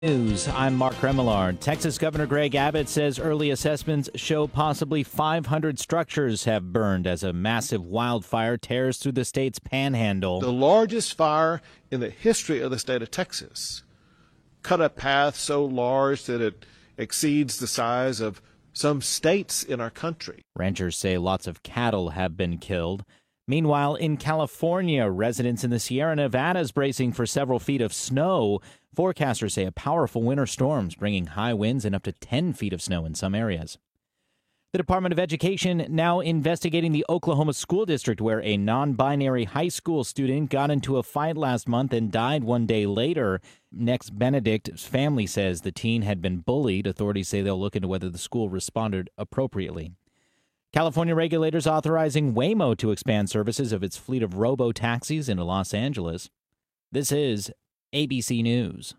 News. I'm Mark Remillard. Texas Governor Greg Abbott says early assessments show possibly 500 structures have burned as a massive wildfire tears through the state's panhandle. The largest fire in the history of the state of Texas cut a path so large that it exceeds the size of some states in our country. Ranchers say lots of cattle have been killed. Meanwhile, in California, residents in the Sierra Nevadas bracing for several feet of snow. Forecasters say a powerful winter storm's bringing high winds and up to 10 feet of snow in some areas. The Department of Education now investigating the Oklahoma school district where a non-binary high school student got into a fight last month and died one day later. Next Benedict's family says the teen had been bullied. Authorities say they'll look into whether the school responded appropriately. California regulators authorizing Waymo to expand services of its fleet of robo-taxis into Los Angeles. This is ABC News.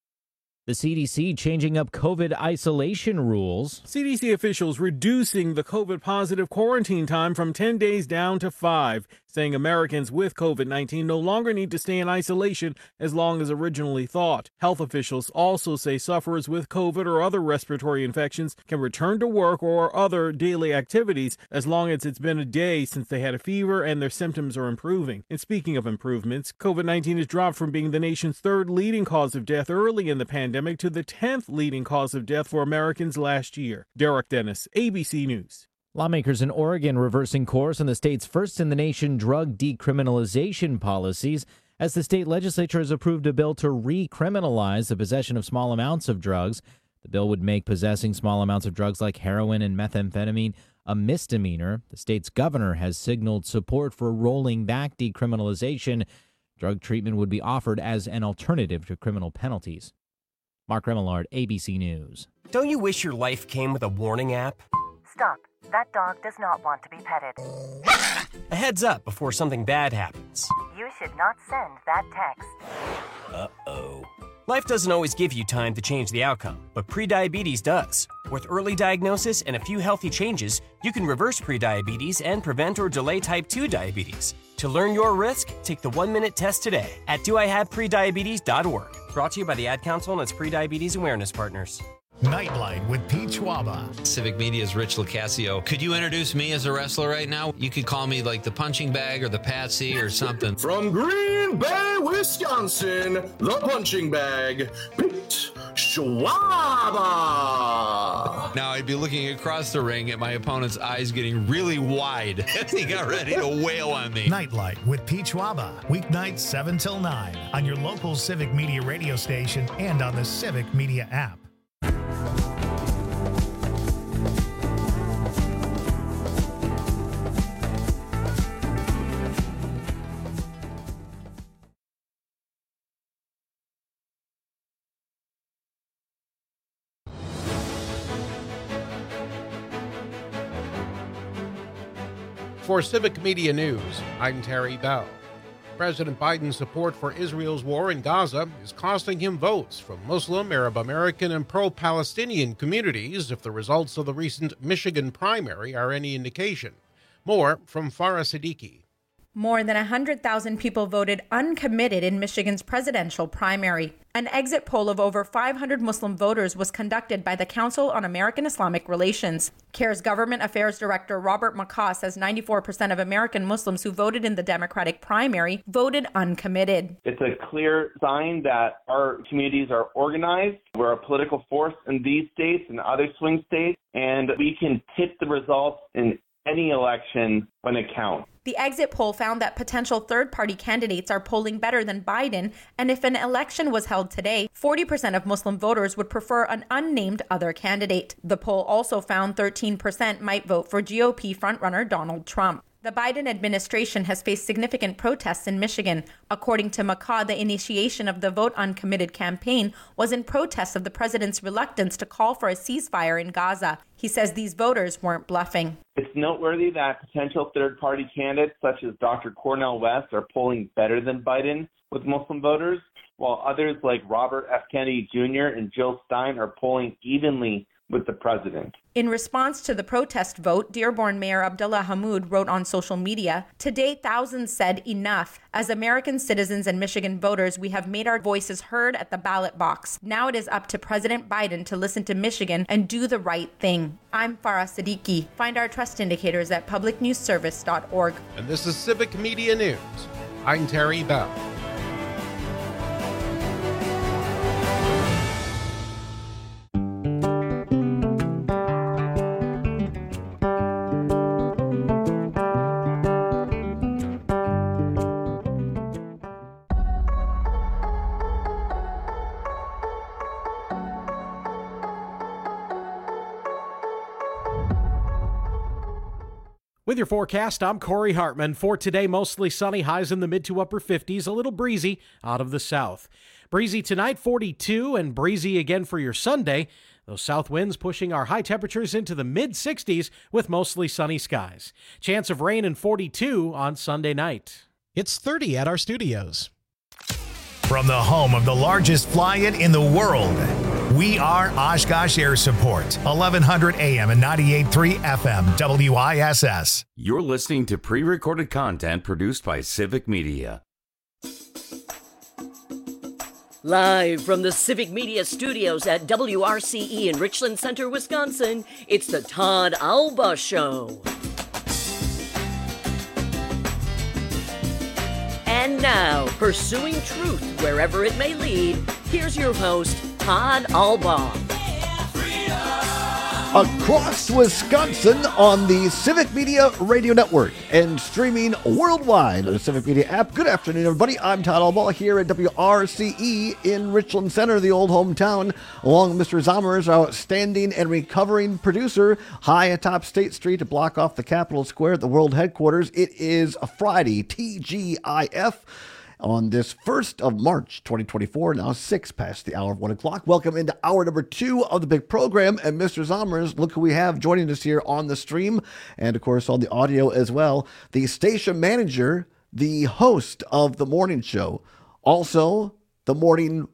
The CDC changing up COVID isolation rules. CDC officials reducing the COVID-positive quarantine time from 10 days down to 5, saying Americans with COVID-19 no longer need to stay in isolation as long as originally thought. Health officials also say sufferers with COVID or other respiratory infections can return to work or other daily activities as long as it's been a day since they had a fever and their symptoms are improving. And speaking of improvements, COVID-19 has dropped from being the nation's third leading cause of death early in the pandemic to the 10th leading cause of death for Americans last year. Derek Dennis, ABC News. Lawmakers in Oregon reversing course on the state's first-in-the-nation drug decriminalization policies as the state legislature has approved a bill to recriminalize the possession of small amounts of drugs. The bill would make possessing small amounts of drugs like heroin and methamphetamine a misdemeanor. The state's governor has signaled support for rolling back decriminalization. Drug treatment would be offered as an alternative to criminal penalties. Mark Remillard, ABC News. Don't you wish your life came with a warning app? Stop. That dog does not want to be petted. A heads up before something bad happens. You should not send that text. Uh-oh. Life doesn't always give you time to change the outcome, but prediabetes does. With early diagnosis and a few healthy changes, you can reverse prediabetes and prevent or delay type 2 diabetes. To learn your risk, take the 1-minute test today at doihaveprediabetes.org. Brought to you by the Ad Council and its prediabetes awareness partners. Nightlight with Pete Schwaba. Civic Media's Rich Locascio. Could you introduce me as a wrestler right now? You could call me like the punching bag or the Patsy or something. From Green Bay, Wisconsin, the punching bag, Pete Schwaba. Now I'd be looking across the ring at my opponent's eyes getting really wide as he got ready to wail on me. Nightlight with Pete Schwaba. Weeknights 7 till 9 on your local Civic Media radio station and on the Civic Media app. For Civic Media News, I'm Terry Bell. President Biden's support for Israel's war in Gaza is costing him votes from Muslim, Arab American, and pro-Palestinian communities if the results of the recent Michigan primary are any indication. More from Farah Siddiqui. More than 100,000 people voted uncommitted in Michigan's presidential primary. An exit poll of over 500 Muslim voters was conducted by the Council on American Islamic Relations. CARE's Government Affairs Director Robert McCaw says 94% of American Muslims who voted in the Democratic primary voted uncommitted. It's a clear sign that our communities are organized. We're a political force in these states and other swing states, and we can tip the results in any election when it counts. The exit poll found that potential third-party candidates are polling better than Biden, and if an election was held today, 40% of Muslim voters would prefer an unnamed other candidate. The poll also found 13% might vote for GOP frontrunner Donald Trump. The Biden administration has faced significant protests in Michigan. According to McCaw, the initiation of the Vote Uncommitted campaign was in protest of the president's reluctance to call for a ceasefire in Gaza. He says these voters weren't bluffing. It's noteworthy that potential third-party candidates such as Dr. Cornel West are polling better than Biden with Muslim voters, while others like Robert F. Kennedy Jr. and Jill Stein are polling evenly with the president. In response to the protest vote, Dearborn Mayor Abdullah Hammoud wrote on social media, "Today, thousands said enough. As American citizens and Michigan voters, we have made our voices heard at the ballot box. Now it is up to President Biden to listen to Michigan and do the right thing." I'm Farah Siddiqui. Find our trust indicators at publicnewsservice.org. And this is Civic Media News. I'm Terry Bell. With your forecast, I'm Corey Hartman. For today, mostly sunny, highs in the mid to upper 50s, a little breezy out of the south. Breezy tonight, 42, and breezy again for your Sunday. Those south winds pushing our high temperatures into the mid-60s with mostly sunny skies. Chance of rain and 42 on Sunday night. It's 30 at our studios. From the home of the largest fly-in in the world, we are Oshkosh Air Support, 1100 AM and 98.3 FM, WISS. You're listening to pre-recorded content produced by Civic Media. Live from the Civic Media Studios at WRCE in Richland Center, Wisconsin, it's the Todd Alba Show. And now, pursuing truth wherever it may lead, here's your host, Todd Alba. Across Wisconsin on the Civic Media Radio Network and streaming worldwide on the Civic Media app. Good afternoon, everybody. I'm Todd Alba here at WRCE in Richland Center, the old hometown, along with Mr. Zommers, our outstanding and recovering producer, high atop State Street to block off the Capitol Square at the world headquarters. It is a Friday, TGIF. On this 1st of March, 2024, now 6 past the hour of 1 o'clock. Welcome into hour number 2 of the big program. And Mr. Zommers, look who we have joining us here on the stream and, of course, on the audio as well. The station manager, the host of the morning show, also the morning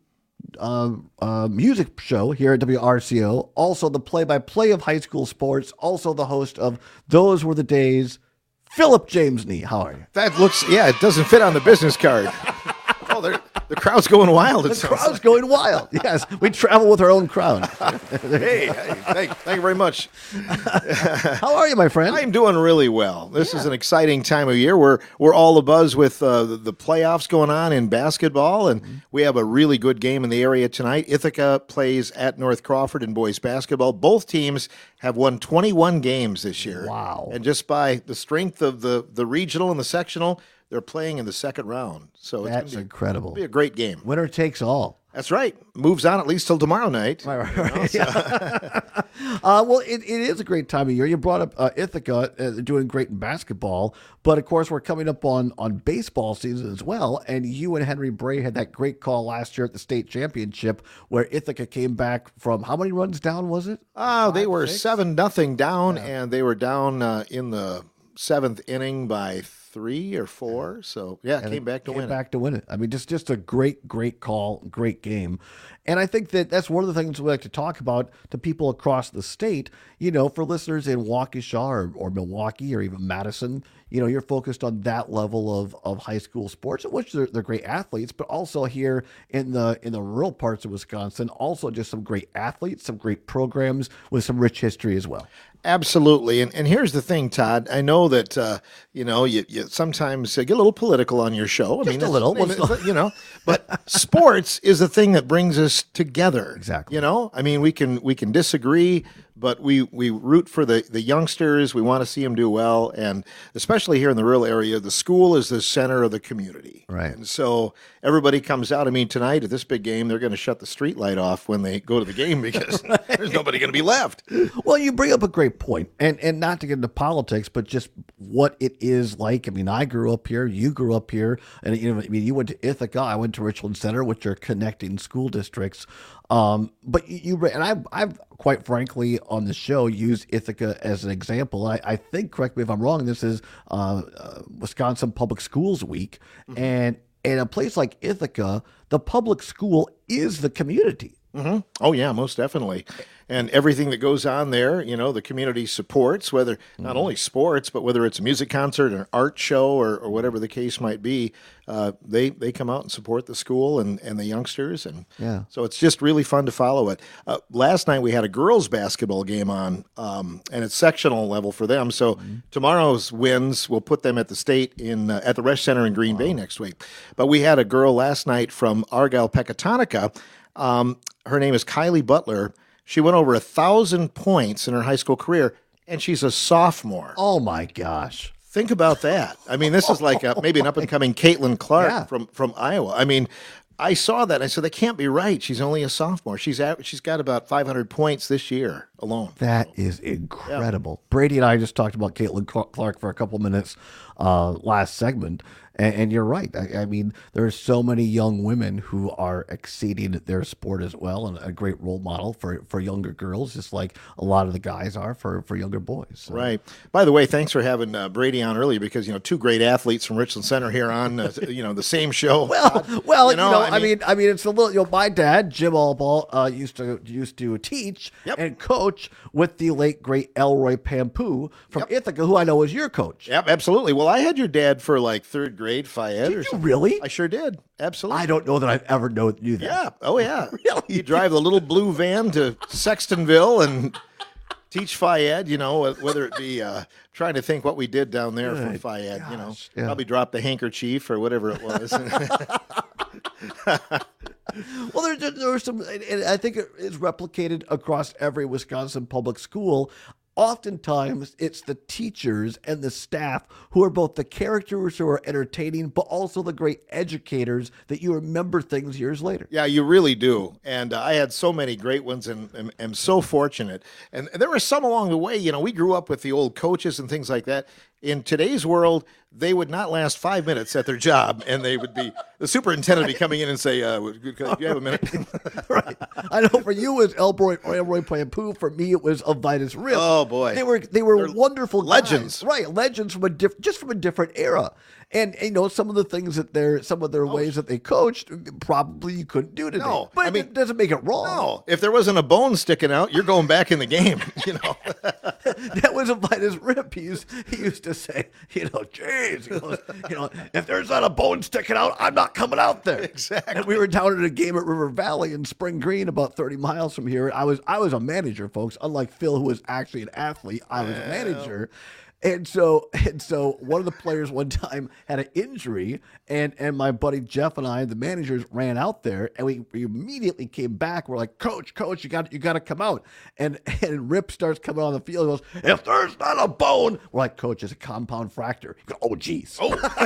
music show here at WRCO, also the play-by-play of high school sports, also the host of Those Were the Days, Philip Jamesney. How are you? That looks, it doesn't fit on the business card. Oh, the crowd's going wild. The crowd's going wild. Yes, we travel with our own crowd. Hey, thank you very much. How are you, my friend? I'm doing really well. This is an exciting time of year. We're all abuzz with the playoffs going on in basketball, and we have a really good game in the area tonight. Ithaca plays at North Crawford in boys basketball. Both teams have won 21 games this year. Wow. And just by the strength of the regional and the sectional, they're playing in the second round. So that's incredible. It'll be a great game. Winner takes all. That's right. Moves on at least till tomorrow night. Right. Well, it is a great time of year. You brought up Ithaca doing great in basketball, but of course we're coming up on baseball season as well. And you and Henry Bray had that great call last year at the state championship where Ithaca came back from how many runs down was it? They were 7-0 down, and they were down in the 7th inning by 3 or 4. So came back to win it. I mean, just a great call, great game. And I think that's one of the things we like to talk about to people across the state. You know, for listeners in Waukesha or Milwaukee or even Madison, you know, you're focused on that level of high school sports, which they're great athletes, but also here in the rural parts of Wisconsin, also just some great athletes, some great programs with some rich history as well. Absolutely. And here's the thing, Todd. I know that, you sometimes get a little political on your show. A little. But sports is the thing that brings us together. Exactly. I mean, we can disagree, but we root for the youngsters. We want to see them do well. And especially here in the rural area, the school is the center of the community. Right. And so everybody comes out. I mean, tonight at this big game, they're going to shut the street light off when they go to the game because there's nobody going to be left. Well, you bring up a great point, and not to get into politics, but just what it is like. I mean, I grew up here, you grew up here, and you went to Ithaca, I went to Richland Center, which are connecting school districts. But I've quite frankly on the show used Ithaca as an example. I think, correct me if I'm wrong, this is Wisconsin Public Schools Week, and in a place like Ithaca, the public school is the community. Mm-hmm. Oh, yeah, most definitely. And everything that goes on there, the community supports, whether not only sports, but whether it's a music concert, an art show, or whatever the case might be, they come out and support the school and the youngsters. And so it's just really fun to follow it. Last night we had a girls basketball game on, and it's sectional level for them. So tomorrow's wins will put them at the state at the Resch Center in Green Bay next week. But we had a girl last night from Argyle, Pecatonica. Her name is Kylie Butler. She went over 1,000 points in her high school career, and she's a sophomore. Oh, my gosh. Think about that. I mean, this is like maybe an up-and-coming Caitlin Clark from Iowa. I mean, I saw that, and I said, that can't be right. She's only a sophomore. She's got about 500 points this year alone. That is incredible. Yeah. Brady and I just talked about Caitlin Clark for a couple minutes last segment. And you're right. I mean, there are so many young women who are exceeding their sport as well, and a great role model for younger girls, just like a lot of the guys are for younger boys. So. Right. By the way, thanks for having Brady on earlier, because two great athletes from Richland Center here on the same show. Well, I mean, it's a little. My dad, Jim Allball, used to teach and coach with the late great Elroy Pampu from Ithaca, who I know is your coach. Yep, absolutely. Well, I had your dad for like third grade Fayette. Did you really? I sure did. Absolutely. I don't know that I've ever knew that. Yeah. Oh, yeah. Really? You drive the little blue van to Sextonville and teach Fayette, whether it be trying to think what we did down there from Fayette, probably drop the handkerchief or whatever it was. Well, there were some, and I think it is replicated across every Wisconsin public school. Oftentimes, it's the teachers and the staff who are both the characters who are entertaining, but also the great educators that you remember things years later. Yeah, you really do. And I had so many great ones and am so fortunate. And there were some along the way. We grew up with the old coaches and things like that. In today's world, they would not last 5 minutes at their job, and the superintendent would be coming in and say, do you have a minute? Right. I know for you it was Elroy Pampu. For me, it was Avitus Rip. Oh, boy. They were wonderful legends. Guys. Right, legends from a different era. And some of the things some of their ways that they coached, probably you couldn't do today. No, but it doesn't make it wrong. No, if there wasn't a bone sticking out, you're going back in the game. That was Avitus Rip. He used to say, geez, he goes, if there's not a bone sticking out, I'm not coming out there. Exactly. And we were down at a game at River Valley in Spring Green, about 30 miles from here. I was a manager, folks. Unlike Phil, who was actually an athlete, I was a manager. And so one of the players one time had an injury, and my buddy Jeff and I, the managers, ran out there, and we immediately came back. We're like, Coach, you got to come out. And Rip starts coming on the field. He goes, if there's not a bone, we're like, Coach, it's a compound fracture. He goes, oh, geez.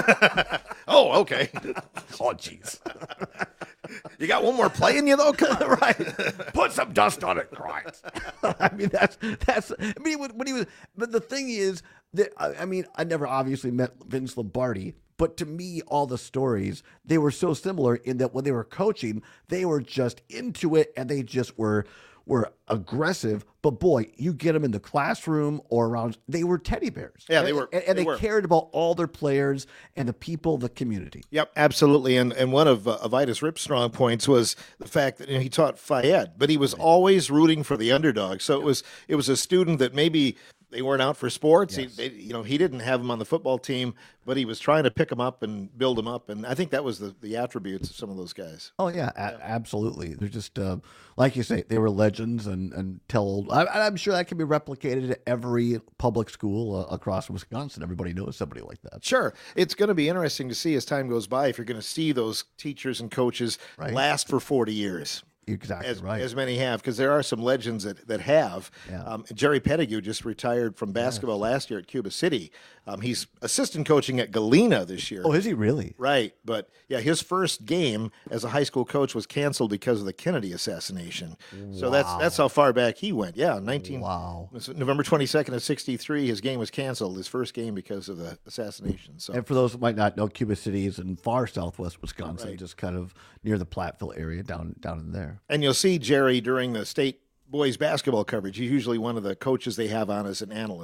Oh, okay. Oh, geez. You got one more play in you, though? Come on. Right. Put some dust on it, Christ. I mean, when he was, but the thing is, I never obviously met Vince Lombardi, but to me, all the stories, they were so similar in that when they were coaching, they were just into it, and they just were aggressive. But boy, you get them in the classroom or around, they were teddy bears. Yeah, they were. And they cared about all their players and the people, the community. Yep, absolutely. And one of Avitus Rip's strong points was the fact that he taught Fayette, but he was always rooting for the underdog. So it was a student that maybe they weren't out for sports. Yes. He didn't have him on the football team, but he was trying to pick them up and build them up. And I think that was the attributes of some of those guys. Oh, yeah, absolutely. They're just, like you say, they were legends and tell old. I'm sure that can be replicated at every public school across Wisconsin. Everybody knows somebody like that. Sure. It's going to be interesting to see as time goes by if you're going to see those teachers and coaches last for 40 years. Exactly right. As many have, because there are some legends that have. Yeah. Jerry Pettigrew just retired from basketball last year at Cuba City. He's assistant coaching at Galena this year. Oh, is he really? Right. But, yeah, his first game as a high school coach was canceled because of the Kennedy assassination. So that's how far back he went. Yeah, November 22nd of 63, his game was canceled, his first game because of the assassination. So. And for those who might not know, Cuba City is in far southwest Wisconsin, just kind of near the Platteville area down in there. And you'll see Jerry during the state boys basketball coverage. He's usually one of the coaches they have on as an analyst.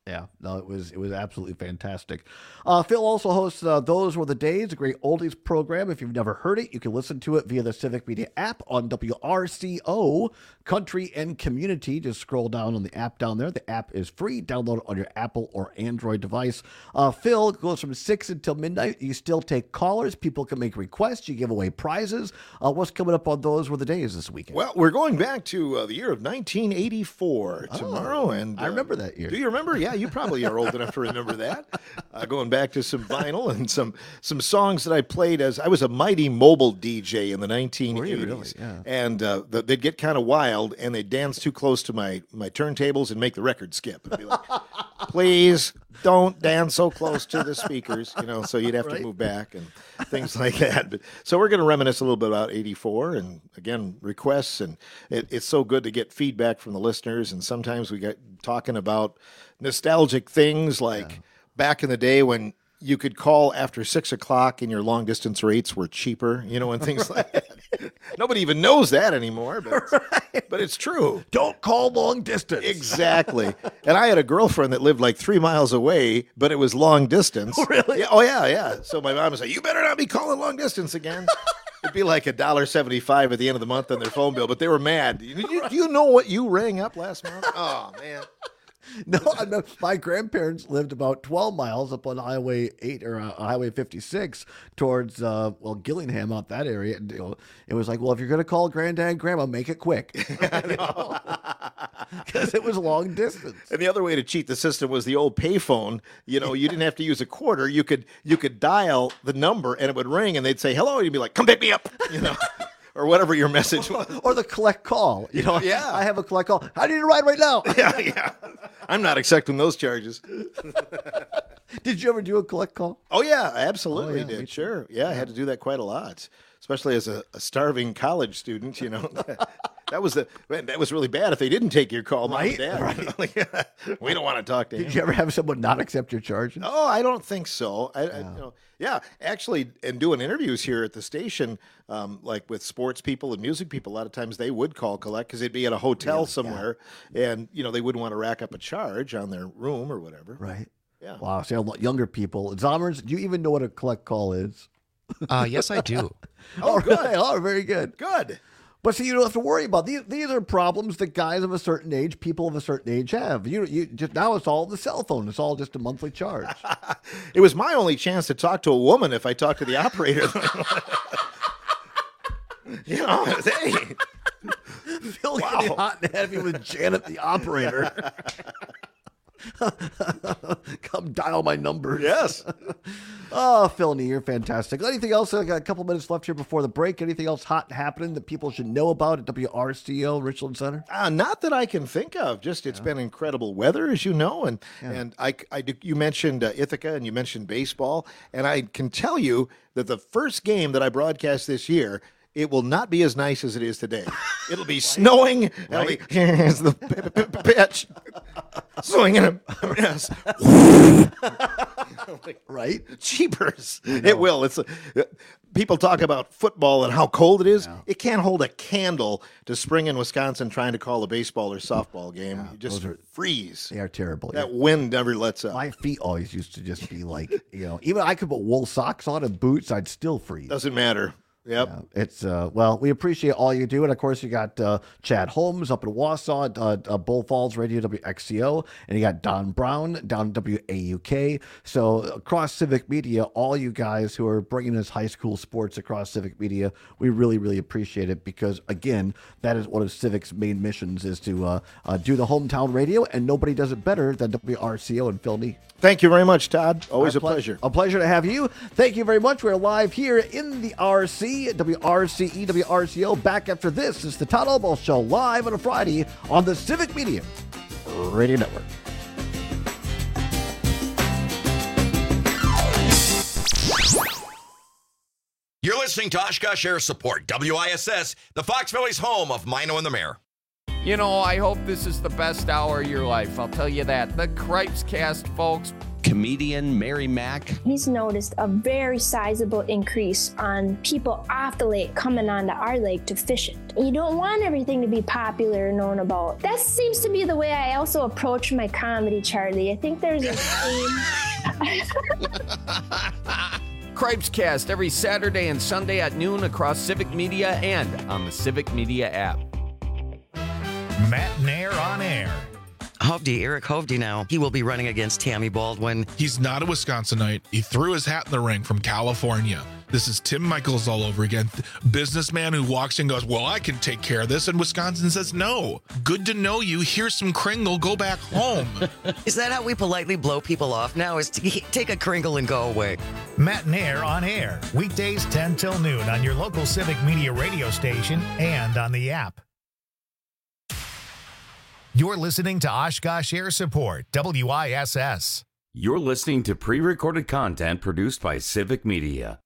Yeah, no, it was absolutely fantastic. Phil also hosts Those Were the Days, a great oldies program. If you've never heard it, you can listen to it via the Civic Media app on WRCO, Country and Community. Just scroll down on the app down there. The app is free. Download it on your Apple or Android device. Phil goes from 6 until midnight. You still take callers. People can make requests. You give away prizes. What's coming up on Those Were the Days this weekend? Well, we're going back to the year of 1984 tomorrow. And I remember that year. Do you remember? Yeah, you probably are old enough to remember that. Going back to some vinyl and some songs that I played as I was a mighty mobile DJ in the 1980s. Were you really? Yeah. And they'd get kind of wild and they'd dance too close to my turntables and make the record skip. And be like, please don't dance so close to the speakers, so you'd have to move back and things like that. But so we're going to reminisce a little bit about 84 and, again, requests. And it's so good to get feedback from the listeners. And sometimes we get talking about nostalgic things like back in the day when you could call after 6 o'clock and your long distance rates were cheaper, and things like that. Nobody even knows that anymore, but it's true. Don't call long distance. Exactly. And I had a girlfriend that lived like 3 miles away, but it was long distance. Really? Yeah, oh, yeah. So my mom would say, you better not be calling long distance again. It'd be like $1.75 at the end of the month on their phone bill, but they were mad. Do you know what you rang up last month? Oh, man. No, my grandparents lived about 12 miles up on Highway 8 or Highway 56 towards, Gillingham, out that area. And, it was like, well, if you're going to call Granddad and Grandma, make it quick. Because it was long distance. And the other way to cheat the system was the old payphone. You didn't have to use a quarter. You could dial the number and it would ring and they'd say, hello. And you'd be like, come pick me up, or whatever your message was. Or the collect call. Yeah. I have a collect call. I need a ride right now. Yeah. I'm not accepting those charges. Did you ever do a collect call? Oh, yeah, absolutely did. Sure. Yeah, I had to do that quite a lot, especially as a starving college student, That was really bad if they didn't take your call, Mom and Dad. Right. We don't want to talk to him. Did you ever have someone not accept your charges? Oh, I don't think so. Actually, and doing interviews here at the station, like with sports people and music people, a lot of times they would call collect because they'd be at a hotel somewhere, and they wouldn't want to rack up a charge on their room or whatever. Right. Yeah. Wow. So younger people, Zommers, do you even know what a collect call is? Yes, I do. Oh, good. Oh, very good. Good. But see, you don't have to worry about these are problems that guys of a certain age, people of a certain age have. You just now it's all the cell phone. It's all just a monthly charge. It was my only chance to talk to a woman if I talked to the operator. Hey. Phil getting hot and heavy with Janet, the operator. Come dial my numbers. Yes. Oh, Phil, you're fantastic. Anything else? I got a couple minutes left here before the break. Anything else hot happening that people should know about at WRCO Richland Center? Not that I can think of. Just it's been incredible weather, as you know, and you mentioned Ithaca and you mentioned baseball, and I can tell you that the first game that I broadcast this year, it will not be as nice as it is today. It'll be snowing. Right. Here's the pitch. Swinging a yes. Right? Cheapers. It will. It's people talk about football and how cold it is. Yeah. It can't hold a candle to spring in Wisconsin trying to call a baseball or softball game. Yeah, you just freeze. They are terrible. That wind never lets up. My feet always used to just be like, even I could put wool socks on and boots, I'd still freeze. Doesn't matter. Yep. Yeah, it's we appreciate all you do, and of course you got Chad Holmes up in Wausau, Bull Falls Radio WXCO, and you got Don Brown down WAUK. So across Civic Media, all you guys who are bringing us high school sports across Civic Media, we really, really appreciate it because again, that is one of Civic's main missions is to do the hometown radio, and nobody does it better than WRCO and Phil Nee. Thank you very much, Todd. Always a pleasure. A pleasure to have you. Thank you very much. We're live here in the RC, WRCE, WRCO. Back after this is the Todd Albaugh Show, live on a Friday on the Civic Media Radio Network. You're listening to Oshkosh Air Support, WISS, the Fox Valley's home of Mino and the Mayor. I hope this is the best hour of your life. I'll tell you that. The Cripes Cast, folks, comedian Mary Mack. He's noticed a very sizable increase on people off the lake coming onto our lake to fish it. You don't want everything to be popular and known about. That seems to be the way I also approach my comedy, Charlie. I think there's a theme. Cripescast every Saturday and Sunday at noon across Civic Media and on the Civic Media app. Matt Nair on air. Hovde, Eric Hovde now. He will be running against Tammy Baldwin. He's not a Wisconsinite. He threw his hat in the ring from California. This is Tim Michaels all over again. Businessman who walks in and goes, well, I can take care of this. And Wisconsin says, no. Good to know you. Here's some Kringle. Go back home. Is that how we politely blow people off now? Is to take a Kringle and go away? Matt Nair on air. Weekdays 10 till noon on your local Civic Media radio station and on the app. You're listening to Oshkosh Air Support, WISS. You're listening to pre-recorded content produced by Civic Media.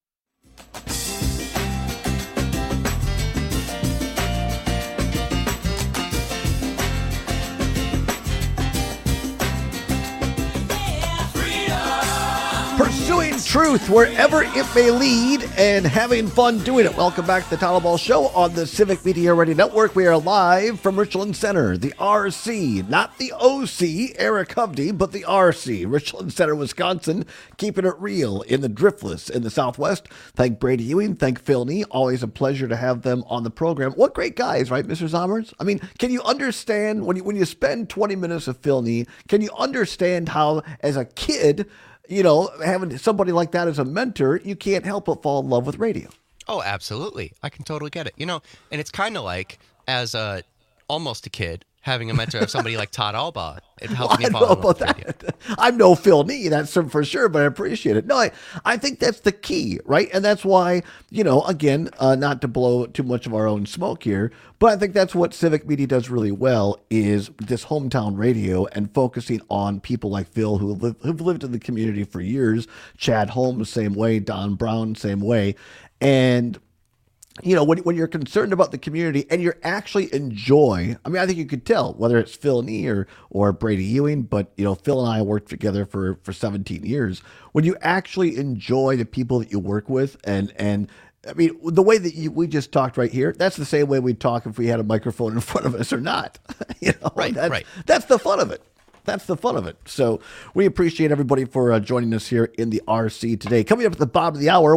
Pursuing truth wherever it may lead and having fun doing it. Welcome back to the Tyler Ball Show on the Civic Media Radio Network. We are live from Richland Center, the RC, not the OC, Eric Hovde, but the RC, Richland Center, Wisconsin, keeping it real in the Driftless in the Southwest. Thank Brady Ewing, thank Phil Nee. Always a pleasure to have them on the program. What great guys, right, Mr. Zommers? I mean, can you understand when you spend 20 minutes with Phil Nee, can you understand how, as a kid, you know, having somebody like that as a mentor, you can't help but fall in love with radio. Oh, absolutely. I can totally get it. You know, and it's kind of like, as almost a kid, having a mentor of somebody like Todd Albaugh. It helps me fall in love with radio. I'm no Phil Nee, that's for sure, but I appreciate it. No, I think that's the key, right? And that's why, you know, again, not to blow too much of our own smoke here, but I think that's what Civic Media does really well, is this hometown radio and focusing on people like Phil who've lived in the community for years. Chad Holmes, same way. Don Brown, same way. And you know, when you're concerned about the community and you're actually enjoy, I mean, I think you could tell whether it's Phil Nee or Brady Ewing, but, you know, Phil and I worked together for 17 years. When you actually enjoy the people that you work with and I mean, the way that we just talked right here, that's the same way we'd talk if we had a microphone in front of us or not. You know, right. That's the fun of it. That's the fun of it. So we appreciate everybody for joining us here in the RC today. Coming up at the bottom of the hour,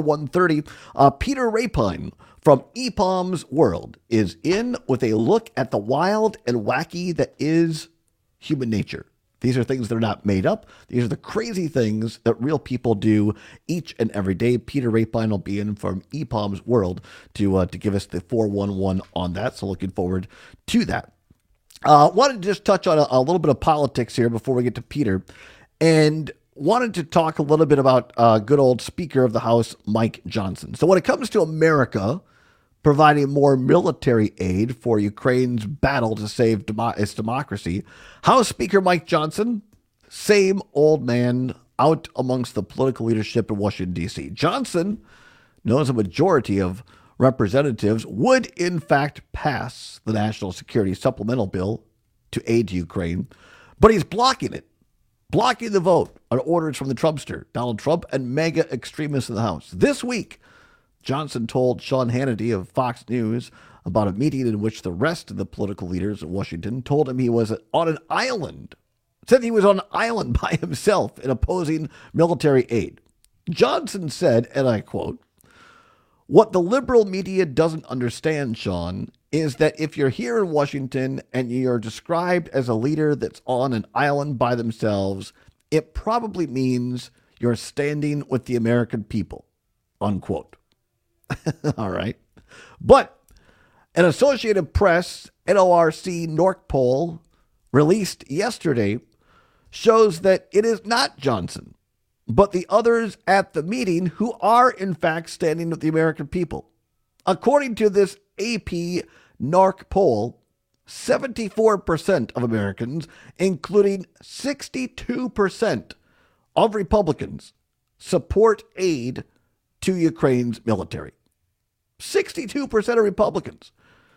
1:30, Peter Rapine from EPOM's World is in with a look at the wild and wacky that is human nature. These are things that are not made up. These are the crazy things that real people do each and every day. Peter Rapine will be in from EPOM's World to give us the 411 on that. So looking forward to that. Wanted to just touch on a little bit of politics here before we get to Peter, and wanted to talk a little bit about good old Speaker of the House, Mike Johnson. So when it comes to America providing more military aid for Ukraine's battle to save its democracy, House Speaker Mike Johnson, same old man out amongst the political leadership in Washington, D.C. Johnson knows a majority of representatives would in fact pass the National Security Supplemental Bill to aid Ukraine, but he's blocking it, blocking the vote on orders from the Trumpster, Donald Trump, and mega extremists in the House. This week, Johnson told Sean Hannity of Fox News about a meeting in which the rest of the political leaders in Washington told him he was on an island, said he was on an island by himself in opposing military aid. Johnson said, and I quote, "What the liberal media doesn't understand, Sean, is that if you're here in Washington and you're described as a leader that's on an island by themselves, it probably means you're standing with the American people," unquote. All right. But an Associated Press NORC NORC poll released yesterday shows that it is not Johnson, but the others at the meeting who are in fact standing with the American people. According to this AP NARC poll, 74% of Americans, including 62% of Republicans, support aid to Ukraine's military. 62% of Republicans,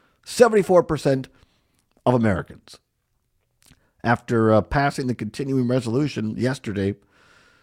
74% of Americans. After passing the continuing resolution yesterday,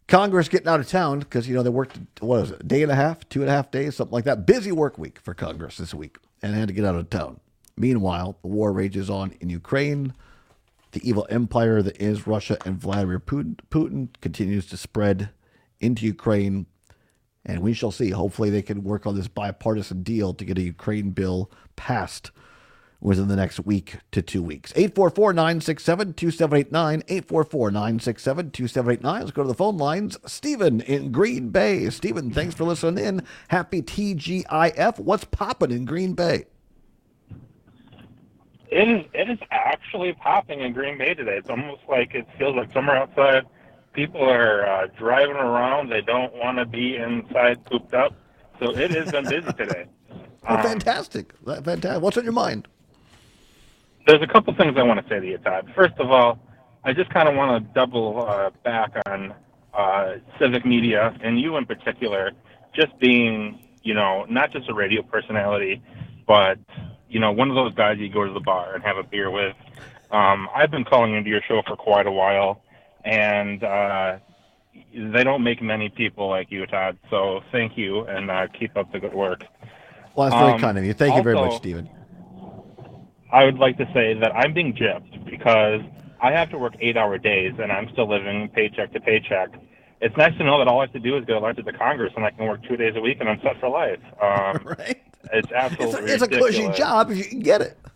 Congress getting out of town because, they worked, what is it, a day and a half, 2.5 days, something like that. Busy work week for Congress this week, and had to get out of town. Meanwhile, the war rages on in Ukraine. The evil empire that is Russia and Vladimir Putin continues to spread into Ukraine, and we shall see. Hopefully they can work on this bipartisan deal to get a Ukraine bill passed within the next week to 2 weeks. 844-967-2789, 844-967-2789. Let's go to the phone lines. Stephen in Green Bay. Stephen, thanks for listening in. Happy TGIF. What's popping in Green Bay? It is actually popping in Green Bay today. It's almost like it feels like summer outside. People are driving around. They don't want to be inside cooped up. So it has been busy today. Well, fantastic. Fantastic. What's on your mind? There's a couple things I want to say to you, Todd. First of all, I just kind of want to double back on civic media, and you in particular, just being, not just a radio personality, but, one of those guys you go to the bar and have a beer with. I've been calling into your show for quite a while, and they don't make many people like you, Todd. So thank you, and keep up the good work. Well, that's very kind of you. Thank you very much, Stephen. I would like to say that I'm being gypped because I have to work 8-hour days, and I'm still living paycheck to paycheck. It's nice to know that all I have to do is get elected to Congress, and I can work 2 days a week, and I'm set for life. Right? It's absolutely it's a cushy job if you can get it.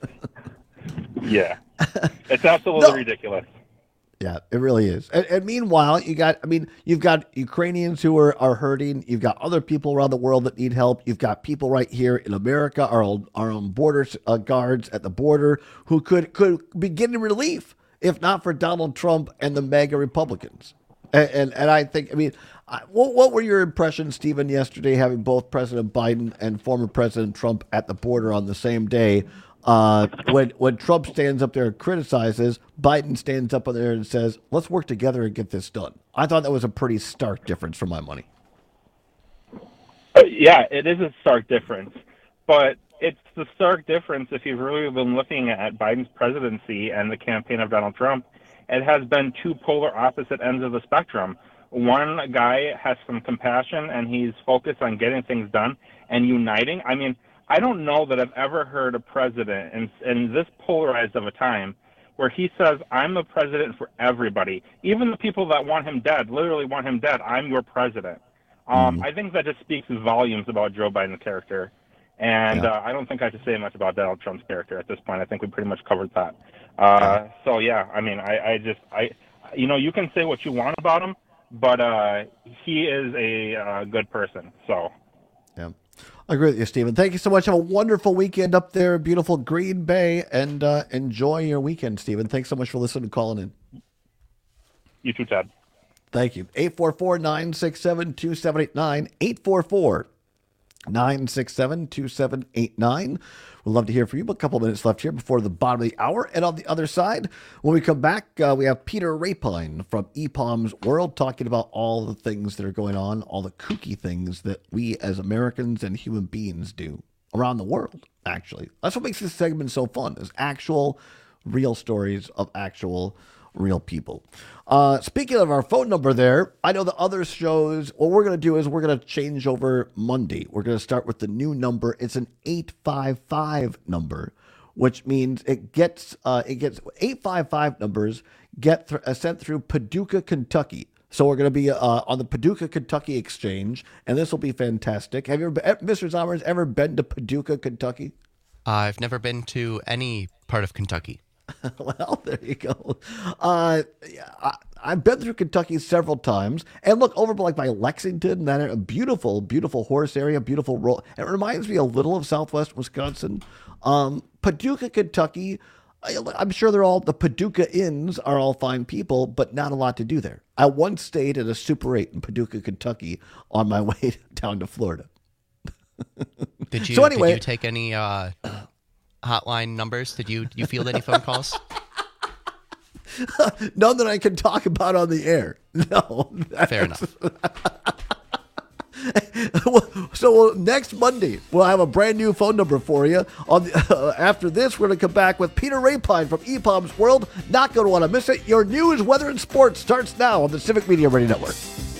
Yeah. It's absolutely ridiculous. Yeah, it really is. And meanwhile, you've got Ukrainians who are hurting. You've got other people around the world that need help. You've got people right here in America, our own border guards at the border who could be getting relief if not for Donald Trump and the MAGA Republicans. And I think, what were your impressions, Stephen, yesterday, having both President Biden and former President Trump at the border on the same day? When Trump stands up there and criticizes, Biden stands up there and says, let's work together and get this done. I thought that was a pretty stark difference for my money. Yeah, it is a stark difference. But it's the stark difference if you've really been looking at Biden's presidency and the campaign of Donald Trump. It has been two polar opposite ends of the spectrum. One guy has some compassion, and he's focused on getting things done and uniting. I don't know that I've ever heard a president in this polarized of a time where he says, I'm the president for everybody. Even the people that want him dead, literally want him dead, I'm your president. I think that just speaks volumes about Joe Biden's character. And I don't think I should say much about Donald Trump's character at this point. I think we pretty much covered that. So, yeah, you can say what you want about him, but he is a good person. So, yeah. I agree with you, Stephen. Thank you so much. Have a wonderful weekend up there in beautiful Green Bay, and enjoy your weekend, Stephen. Thanks so much for listening and calling in. You too, Ted. Thank you. 844-967-2789. 844-967-2789. We'd love to hear from you. But a couple minutes left here before the bottom of the hour. And on the other side, when we come back, we have Peter Rapine from EPOM's World talking about all the things that are going on, all the kooky things that we as Americans and human beings do around the world, actually. That's what makes this segment so fun, is actual real stories of actual real people. Speaking of our phone number there, I know the other shows, what we're going to do is we're going to change over Monday. We're going to start with the new number. It's an 855 number, which means it gets 855 numbers get sent through Paducah, Kentucky. So we're going to be on the Paducah, Kentucky exchange, and this will be fantastic. Have you ever, Mr. Zommers, ever been to Paducah, Kentucky? I've never been to any part of Kentucky. Well, there you go. I've been through Kentucky several times, and look over by Lexington, that a beautiful, beautiful horse area, beautiful roll. It reminds me a little of Southwest Wisconsin. Paducah, Kentucky. I'm sure the Paducah Inns are all fine people, but not a lot to do there. I once stayed at a Super 8 in Paducah, Kentucky, on my way down to Florida. Did you take any hotline numbers? Did you field any phone calls? None that I can talk about on the air. No. Fair enough. So next Monday, we'll have a brand new phone number for you. After this, we're going to come back with Peter Rapine from EPOM's World. Not going to want to miss it. Your news, weather, and sports starts now on the Civic Media Radio Network.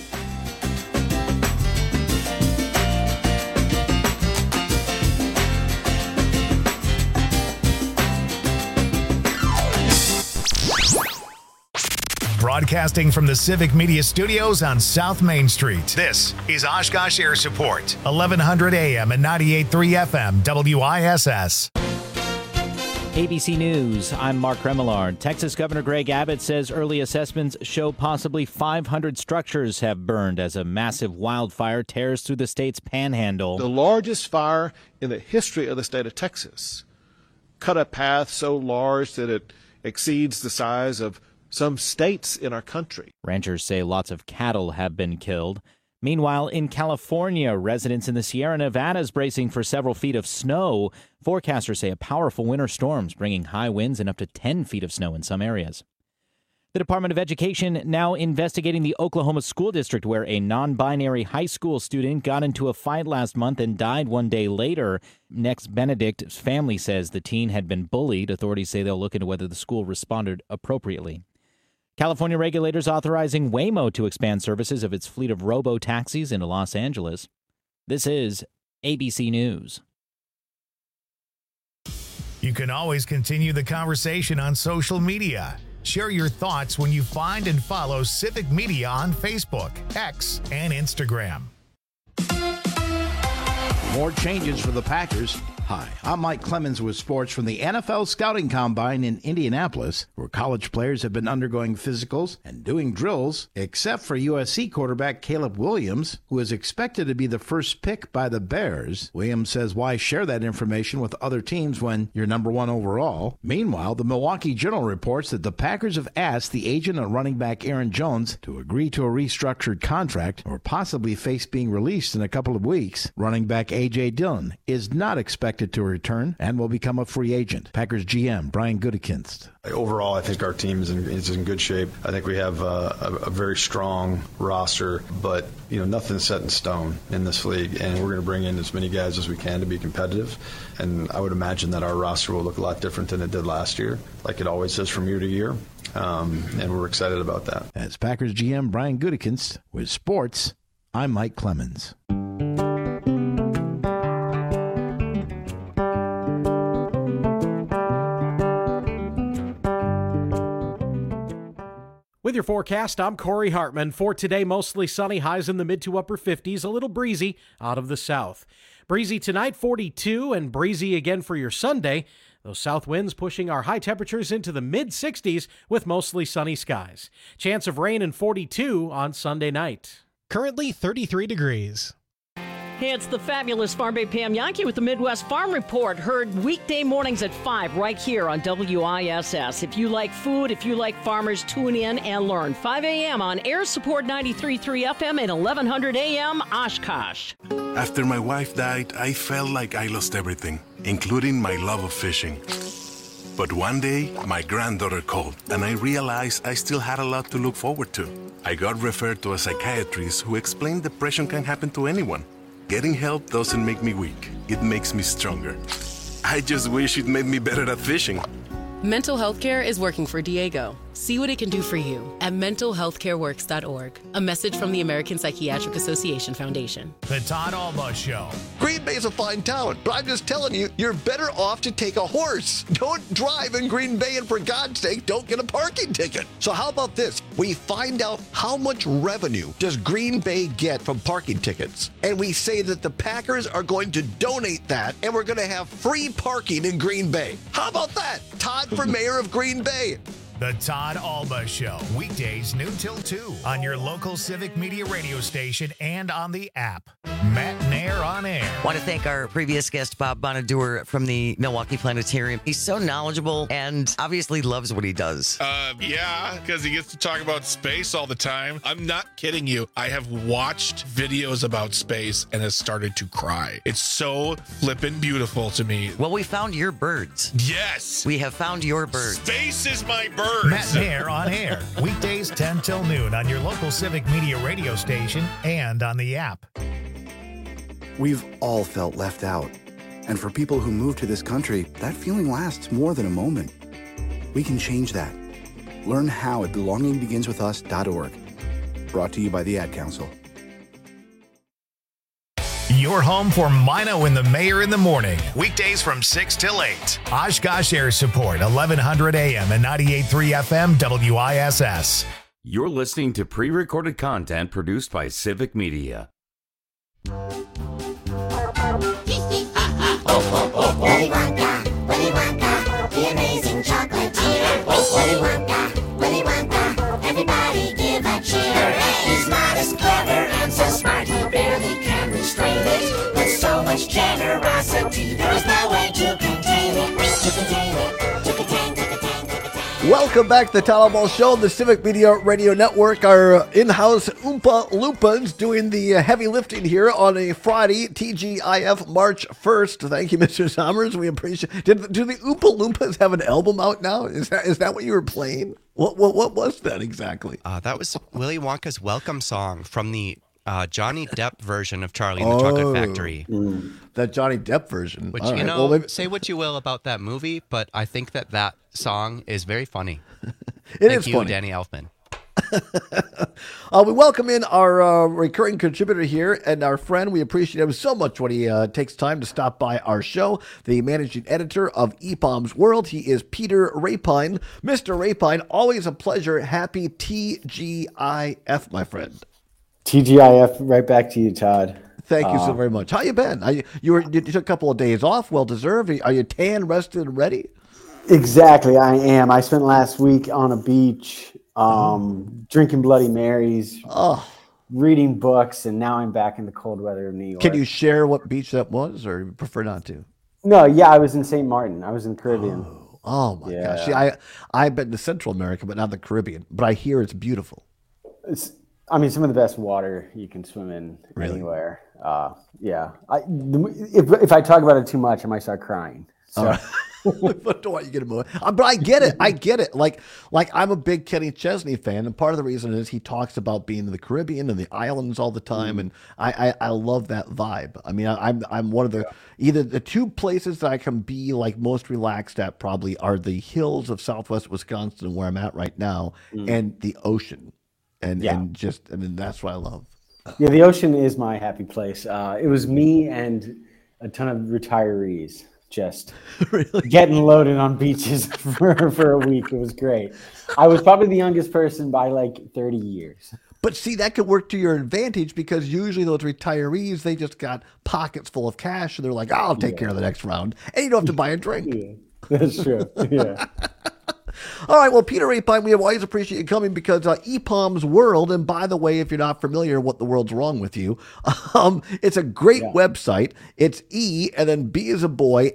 Broadcasting from the Civic Media Studios on South Main Street. This is Oshkosh Air Support, 1100 AM and 98.3 FM, WISS. ABC News, I'm Mark Remillard. Texas Governor Greg Abbott says early assessments show possibly 500 structures have burned as a massive wildfire tears through the state's panhandle. The largest fire in the history of the state of Texas cut a path so large that it exceeds the size of some states in our country. Ranchers say lots of cattle have been killed. Meanwhile, in California, residents in the Sierra Nevadas bracing for several feet of snow. Forecasters say a powerful winter storm's bringing high winds and up to 10 feet of snow in some areas. The Department of Education now investigating the Oklahoma School District, where a non-binary high school student got into a fight last month and died one day later. Next Benedict's family says the teen had been bullied. Authorities say they'll look into whether the school responded appropriately. California regulators authorizing Waymo to expand services of its fleet of robo-taxis into Los Angeles. This is ABC News. You can always continue the conversation on social media. Share your thoughts when you find and follow Civic Media on Facebook, X, and Instagram. More changes for the Packers. Hi, I'm Mike Clemens with sports from the NFL Scouting Combine in Indianapolis, where college players have been undergoing physicals and doing drills, except for USC quarterback Caleb Williams, who is expected to be the first pick by the Bears. Williams says, why share that information with other teams when you're number one overall? Meanwhile, the Milwaukee Journal reports that the Packers have asked the agent of running back Aaron Jones to agree to a restructured contract or possibly face being released in a couple of weeks. Running back A.J. Dillon is not expected to return and will become a free agent. Packers GM Brian Gutekunst. Overall, I think our team is in good shape. I think we have a very strong roster, but nothing's set in stone in this league, and we're going to bring in as many guys as we can to be competitive. And I would imagine that our roster will look a lot different than it did last year, like it always does from year to year. And we're excited about that. As Packers GM Brian Gutekunst with sports, I'm Mike Clemens. With your forecast, I'm Corey Hartman. For today, mostly sunny, highs in the mid to upper 50s, a little breezy out of the south. Breezy tonight, 42, and breezy again for your Sunday. Those south winds pushing our high temperatures into the mid-60s with mostly sunny skies. Chance of rain and 42 on Sunday night. Currently 33 degrees. Hey, it's the fabulous Farm Bay Pam Yankee with the Midwest Farm Report, heard weekday mornings at 5 right here on WISS. If you like food, if you like farmers, tune in and learn. 5 a.m. on Air Support 93.3 FM and 1100 a.m. Oshkosh. After my wife died, I felt like I lost everything, including my love of fishing. But one day, my granddaughter called, and I realized I still had a lot to look forward to. I got referred to a psychiatrist who explained depression can happen to anyone. Getting help doesn't make me weak. It makes me stronger. I just wish it made me better at fishing. Mental health care is working for Diego. See what it can do for you at mentalhealthcareworks.org. A message from the American Psychiatric Association Foundation. The Todd Alba Show. Green Bay's a fine town, but I'm just telling you, you're better off to take a horse. Don't drive in Green Bay, and for God's sake, don't get a parking ticket. So how about this? We find out how much revenue does Green Bay get from parking tickets, and we say that the Packers are going to donate that, and we're going to have free parking in Green Bay. How about that? Todd for mayor of Green Bay. The Todd Alba Show, weekdays noon till 2 on your local Civic Media radio station and on the app. Matt Nair on air. I want to thank our previous guest, Bob Bonadur from the Milwaukee Planetarium. He's so knowledgeable and obviously loves what he does. Yeah, because he gets to talk about space all the time. I'm not kidding you. I have watched videos about space and has started to cry. It's so flippin' beautiful to me. Well, we found your birds. Yes. We have found your birds. Space is my bird. Matt Nair on air, weekdays 10 till noon on your local Civic Media radio station and on the app. We've all felt left out. And for people who move to this country, that feeling lasts more than a moment. We can change that. Learn how at belongingbeginswithus.org. Brought to you by the Ad Council. Your home for Mino and the Mayor in the morning. Weekdays from 6 till 8. Oshkosh Air Support, 1100 AM and 98.3 FM WISS. You're listening to pre-recorded content produced by Civic Media. Willy Wonka, the amazing chocolatier. Willy Wonka, everybody give a cheer. He's not as clever and so smart, he barely can restrain it. With so much generosity, there's no way to contain it. Welcome back to the Tyler Ball Show, the Civic Media Radio Network. Our in-house Oompa Loompas doing the heavy lifting here on a Friday, TGIF March 1st. Thank you, Mr. Sommers. We appreciate. Do the Oompa Loompas have an album out now? Is that what you were playing? What was that exactly? That was Willy Wonka's welcome song from the Johnny Depp version of Charlie and the Chocolate Factory. That Johnny Depp version. Which, right. Say what you will about that movie, but I think that song is very funny. Thank you, funny. Danny Elfman. We welcome in our recurring contributor here and our friend. We appreciate him so much when he takes time to stop by our show. The managing editor of EPOM's World. He is Peter Rapine. Mr. Rapine, always a pleasure. Happy TGIF, my friend. TGIF, right back to you, Todd. Thank you so very much. How you been? You took a couple of days off, well deserved. Are you tan, rested, and ready? Exactly, I am. I spent last week on a beach, drinking Bloody Marys, reading books, and now I'm back in the cold weather of New York. Can you share what beach that was, or you prefer not to? No, yeah, I was in St. Martin. I was in the Caribbean. Oh my gosh! See, I've been to Central America, but not the Caribbean. But I hear it's beautiful. Some of the best water you can swim in anywhere. Yeah. If I talk about it too much, I might start crying. So. But don't want you get emotional. But I get it. Like I'm a big Kenny Chesney fan, and part of the reason is he talks about being in the Caribbean and the islands all the time, and I love that vibe. I mean, I'm one of either the two places that I can be like most relaxed at probably are the hills of Southwest Wisconsin, where I'm at right now, and the ocean. And that's what I love. Yeah, the ocean is my happy place. It was me and a ton of retirees just getting loaded on beaches for a week. It was great. I was probably the youngest person by like 30 years. But see, that could work to your advantage because usually those retirees, they just got pockets full of cash and they're like, I'll take care of the next round. And you don't have to buy a drink. Yeah, that's true. Yeah. All right, well, Peter Rapine, we always appreciate you coming because EPOM's World, and by the way, if you're not familiar with the world's wrong with you, it's a great website. It's E and then B as a boy,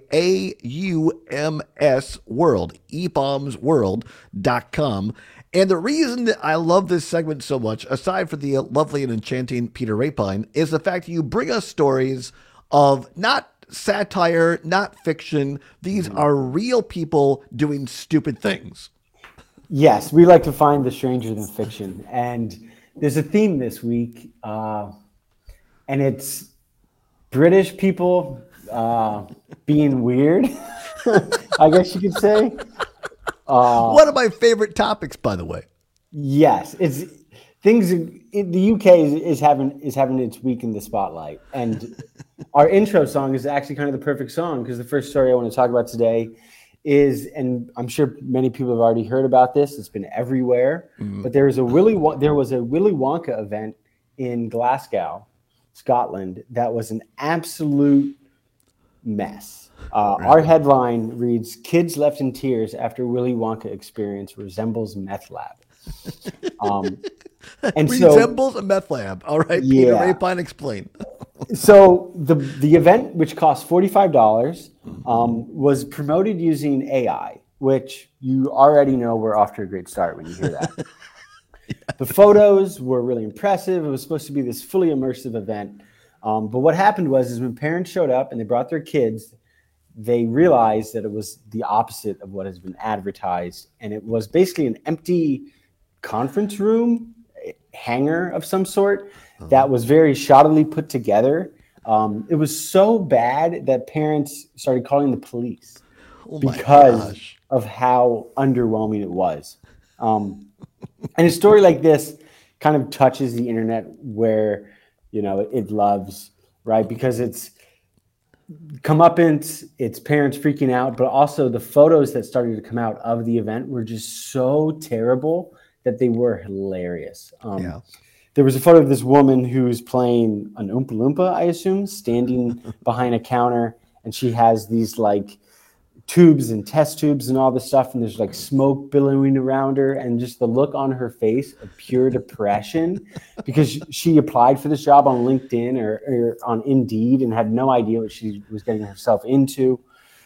AUMS World, EPOMsworld.com. And the reason that I love this segment so much, aside from the lovely and enchanting Peter Rapine, is the fact that you bring us stories of not satire, not fiction. These are real people doing stupid things. Yes, we like to find the stranger than fiction. And there's a theme this week, and it's British people being weird, I guess you could say. One of my favorite topics, by the way. Yes, it's things. The UK is having its week in the spotlight, and our intro song is actually kind of the perfect song because the first story I want to talk about today is, and I'm sure many people have already heard about this. It's been everywhere, but there was a Willy Wonka event in Glasgow, Scotland, that was an absolute mess. Our headline reads, "Kids left in tears after Willy Wonka experience resembles meth lab." And resembles a meth lab. All right, Peter Rapine, explain. So the event, which cost $45, was promoted using AI, which you already know we're off to a great start when you hear that. The photos were really impressive. It was supposed to be this fully immersive event. But what happened was when parents showed up and they brought their kids, they realized that it was the opposite of what has been advertised. And it was basically an empty conference room, hangar of some sort, that was very shoddily put together. It was so bad that parents started calling the police my because gosh. of how underwhelming it was. And a story like this kind of touches the internet where, it loves, right? Because it's comeuppance, it's parents freaking out, but also the photos that started to come out of the event were just so terrible that they were hilarious. There was a photo of this woman who's playing an Oompa Loompa, I assume, standing behind a counter, and she has these like tubes and test tubes and all this stuff, and there's like smoke billowing around her, and just the look on her face of pure depression because she applied for this job on LinkedIn or on Indeed and had no idea what she was getting herself into.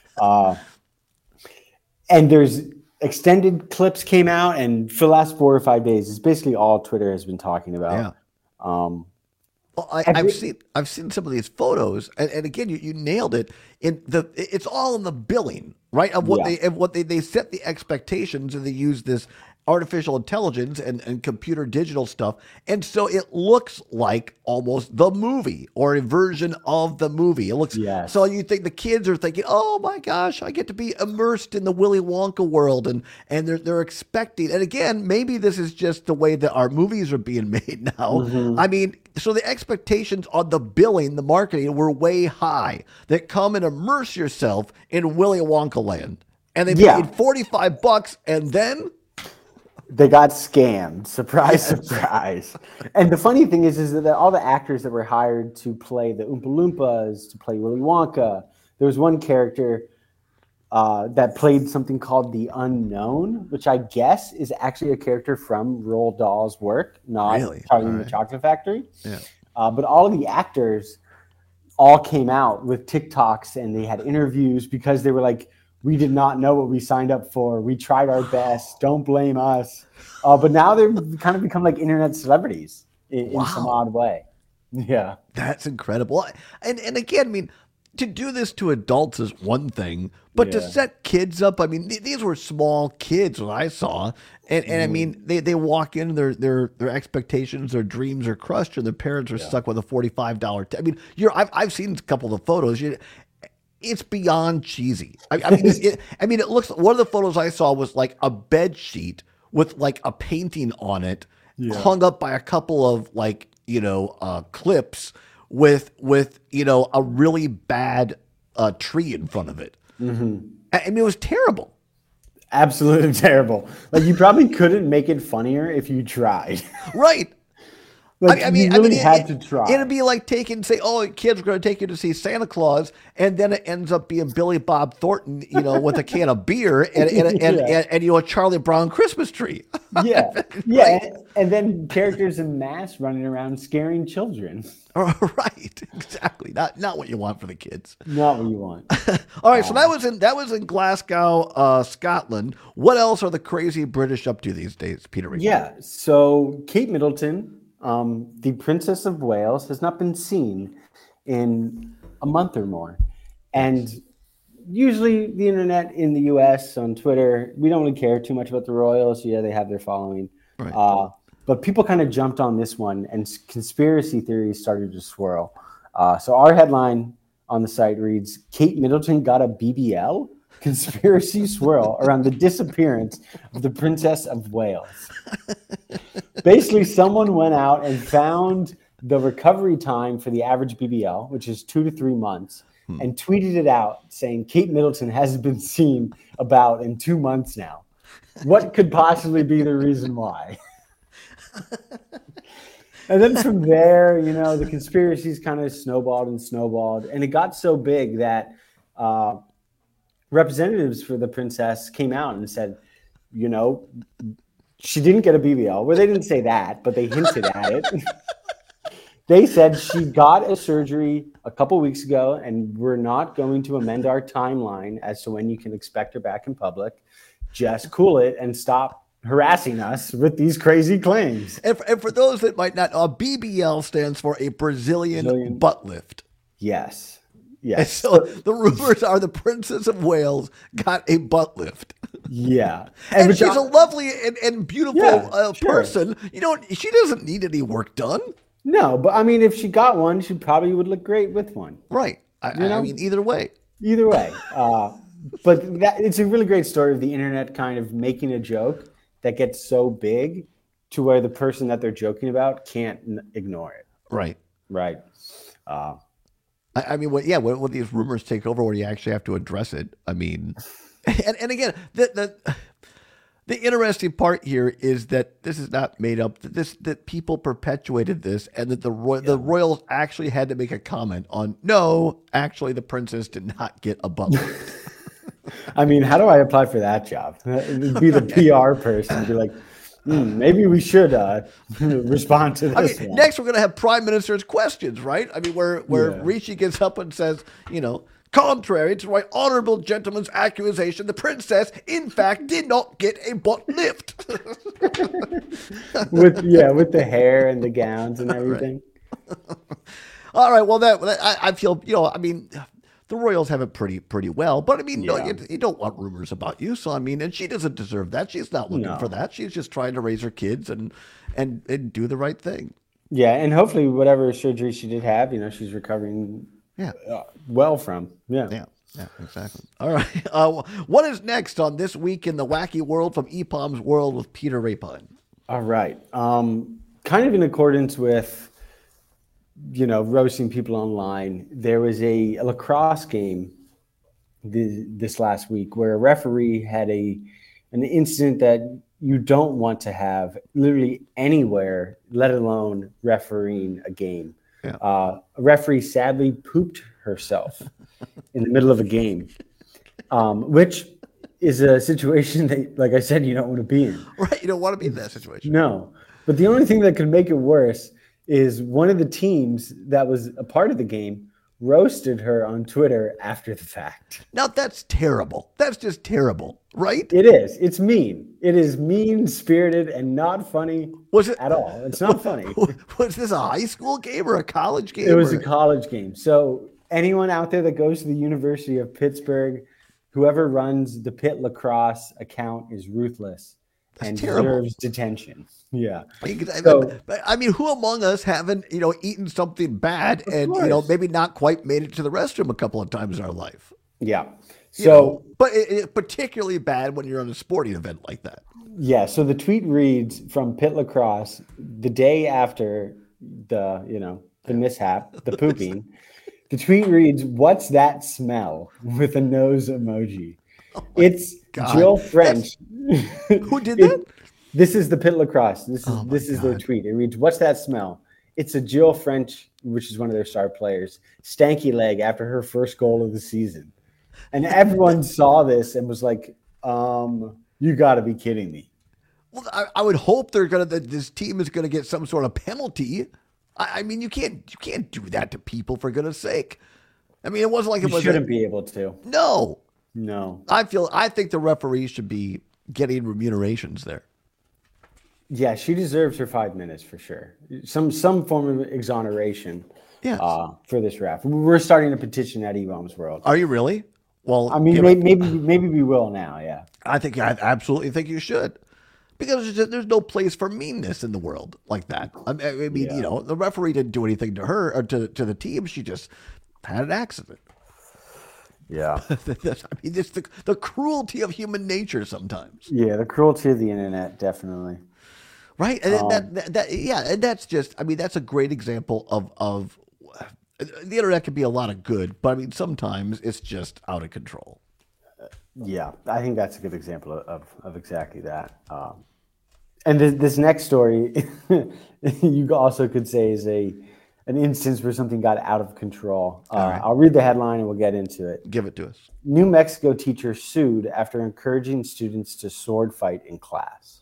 And there's extended clips came out, and for the last 4 or 5 days, it's basically all Twitter has been talking about. Well, I've seen some of these photos, and again, you nailed it. It's all in the billing, right? Of what they set the expectations, and they use this artificial intelligence and computer digital stuff, and so it looks like almost the movie or a version of the movie. It looks so you think the kids are thinking, "Oh my gosh, I get to be immersed in the Willy Wonka world," and they're expecting. And again, maybe this is just the way that our movies are being made now. I mean, so the expectations on the billing, the marketing, were way high. That come and immerse yourself in Willy Wonka land, and they paid $45, and then they got scammed. Surprise, surprise. And the funny thing is that all the actors that were hired to play the Oompa Loompas, to play Willy Wonka, there was one character that played something called the Unknown, which I guess is actually a character from Roald Dahl's work, not Charlie and the Chocolate Factory. But all of the actors all came out with TikToks, and they had interviews because they were like, "We did not know what we signed up for. We tried our best. Don't blame us." But now they've kind of become like internet celebrities in some odd way. Yeah. That's incredible. And again, I mean, to do this to adults is one thing, but to set kids up, I mean, these were small kids when I saw, and I mean, they walk in, their expectations, their dreams are crushed, and the parents are stuck with a $45. I mean, I've seen a couple of photos. It's beyond cheesy. I mean, it looks. One of the photos I saw was like a bed sheet with like a painting on it, hung up by a couple of like clips with a really bad tree in front of it. I mean, it was terrible. Absolutely terrible. Like, you probably couldn't make it funnier if you tried. Right. Like, I mean, had to try. It'd be like say, "Oh, kids, we're going to take you to see Santa Claus," and then it ends up being Billy Bob Thornton, with a can of beer and a Charlie Brown Christmas tree. And then characters in masks running around scaring children. Right, exactly. Not what you want for the kids. Not what you want. All right, so that was in Glasgow, Scotland. What else are the crazy British up to these days, Peter? Yeah, so Kate Middleton, the Princess of Wales, has not been seen in a month or more. And usually the internet in the US on Twitter, we don't really care too much about the royals. Yeah, they have their following. Right. But people kind of jumped on this one, and conspiracy theories started to swirl. So our headline on the site reads, "Kate Middleton got a BBL? Conspiracy swirl around the disappearance of the Princess of Wales." Basically, someone went out and found the recovery time for the average BBL, which is 2 to 3 months, and tweeted it out saying, "Kate Middleton hasn't been seen about in 2 months now. What could possibly be the reason why?" And then from there, the conspiracies kind of snowballed, and it got so big that representatives for the princess came out and said, she didn't get a BBL. Well, they didn't say that, but they hinted at it. They said she got a surgery a couple weeks ago, and we're not going to amend our timeline as to when you can expect her back in public. Just cool it and stop harassing us with these crazy claims. And for those that might not know, BBL stands for a Brazilian butt lift. Yes. And so the rumors are the Princess of Wales got a butt lift. Yeah. And she's a lovely and beautiful person. She doesn't need any work done. No, but I mean, if she got one, she probably would look great with one. Right. I mean, either way. Either way. But it's a really great story of the internet kind of making a joke that gets so big to where the person that they're joking about can't ignore it. Right. Right. I mean, when these rumors take over, where you actually have to address it. I mean, and again, the interesting part here is that this is not made up. That people perpetuated this, and that the royals actually had to make a comment on. No, actually, the princess did not get a butler. I mean, how do I apply for that job? It'd be the PR person. Be like, maybe we should respond to this. Next, we're going to have Prime Minister's questions, right? I mean, where Rishi gets up and says, contrary to my honorable gentleman's accusation, the princess, in fact, did not get a butt lift. with the hair and the gowns and everything. Right. All right. Well, I feel, I mean, the royals have it pretty well, but I mean, you don't want rumors about you. So I mean, and she doesn't deserve that. She's not looking for that. She's just trying to raise her kids and do the right thing. Yeah, and hopefully, whatever surgery she did have, she's recovering. Well from. Yeah, exactly. All right. What is next on This Week in the Wacky World from EPOM's World with Peter Rapine? All right. Kind of in accordance with, roasting people online, there was a lacrosse game this last week where a referee had an incident that you don't want to have literally anywhere, let alone refereeing a game. Yeah. A referee sadly pooped herself in the middle of a game, which is a situation that, like I said, you don't want to be in. Right, you don't want to be in that situation. No, but the only thing that could make it worse is one of the teams that was a part of the game roasted her on Twitter after the fact. Now, that's terrible. That's just terrible, right? It is. It's mean. It is mean-spirited and not funny at all. It's not funny. Was this a high school game or a college game? It was a college game. So anyone out there that goes to the University of Pittsburgh, whoever runs the Pitt Lacrosse account is ruthless and deserves detention. Yeah. I mean, who among us haven't, eaten something bad and, maybe not quite made it to the restroom a couple of times in our life? Yeah. So, but it's particularly bad when you're on a sporting event like that. Yeah. So the tweet reads from Pitt Lacrosse the day after the mishap, the pooping. The tweet reads, "What's that smell?" with a nose emoji. It's God. Jill French. Who did that? This is the Pitt Lacrosse. This is their tweet. It reads, "What's that smell?" It's a Jill French, which is one of their star players, stanky leg after her first goal of the season. And everyone saw this and was like, you got to be kidding me. Well, I would hope this team is going to get some sort of penalty. I mean, you can't do that to people, for goodness sake. I mean, it wasn't like you shouldn't be able to. No. I think the referee should be getting remunerations there. Yeah, she deserves her 5 minutes for sure. Some form of exoneration. Yes. For this ref. We're starting a petition at EPOM's World. Are you really? Well, I mean, maybe we will now. Yeah. I absolutely think you should, because there's no place for meanness in the world like that. I mean, the referee didn't do anything to her or to the team. She just had an accident. Yeah. I mean, it's the cruelty of human nature sometimes. Yeah, the cruelty of the internet, definitely. Right, and and that's just. I mean, that's a great example of the internet can be a lot of good, but I mean, sometimes it's just out of control. Yeah, I think that's a good example of exactly that. And this next story, you also could say is an instance where something got out of control. Right. I'll read the headline and we'll get into it. Give it to us. New Mexico teacher sued after encouraging students to sword fight in class.